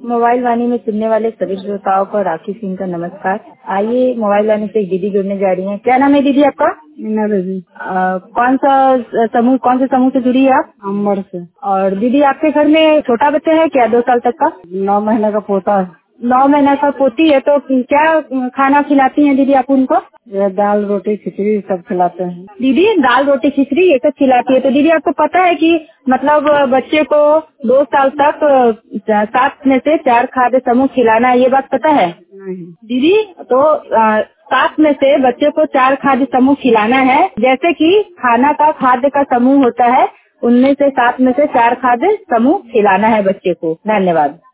Mobile वाणी में सुनने वाले सभी श्रोताओं को राखी सिंह का नमस्कार। आइए मोबाइल वाणी से एक दीदी जुड़ने जा रही हैं। क्या नाम है दीदी आपका? मीना देवी। कौन से समूह से जुड़ी है आप? अंबर से। और दीदी आपके घर में छोटा बच्चा है क्या, 2 साल तक का? 9 महीने का पोता है। 9 महीने का पोती है। तो क्या खाना खिलाती हैं दीदी आप उनको? ये दाल रोटी खिचड़ी सब खिलाते हैं। दीदी दाल रोटी खिचड़ी ये सब खिलाती है। तो दीदी आपको पता है कि मतलब बच्चे को 2 साल तक 7 में से 4 खाद्य समूह खिलाना है, ये बात पता है? नहीं। दीदी तो 7 में से बच्चे को 4 खाद्य समूह खिलाना है। जैसे कि खाना का खाद्य का समूह होता है, उनमें से 7 में से 4 खाद्य समूह खिलाना है बच्चे को। धन्यवाद।